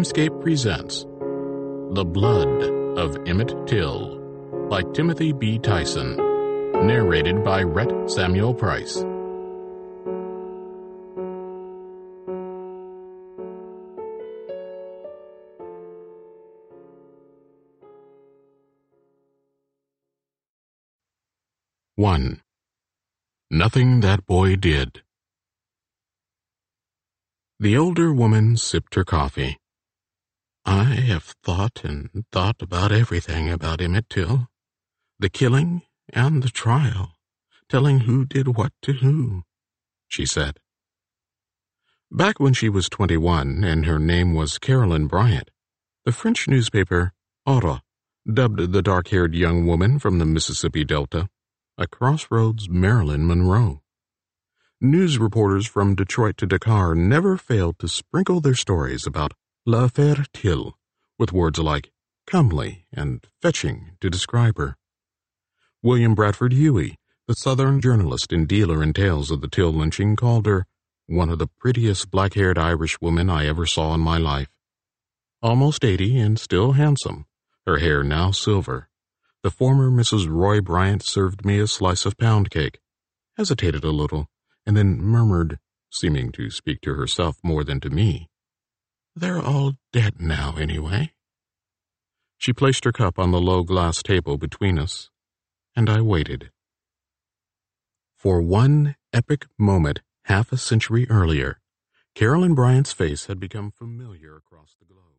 Dreamscape presents The Blood of Emmett Till by Timothy B. Tyson, narrated by Rhett Samuel Price. One. Nothing that boy did. The older woman sipped her coffee. I have thought and thought about everything about Emmett Till. The killing and the trial, telling who did what to who, she said. Back when she was 21 and her name was Carolyn Bryant, the French newspaper Aura dubbed the dark-haired young woman from the Mississippi Delta a Crossroads Marilyn Monroe. News reporters from Detroit to Dakar never failed to sprinkle their stories about L'Affaire Till with words like comely and fetching to describe her. William Bradford Huey, the Southern journalist and dealer in tales of the Till lynching, called her one of the prettiest black-haired Irish women I ever saw in my life. Almost 80 and still handsome, her hair now silver, the former Mrs. Roy Bryant served me a slice of pound cake, hesitated a little, and then murmured, seeming to speak to herself more than to me, "They're all dead now, anyway." She placed her cup on the low glass table between us, and I waited. For one epic moment half a century earlier, Carolyn Bryant's face had become familiar across the globe.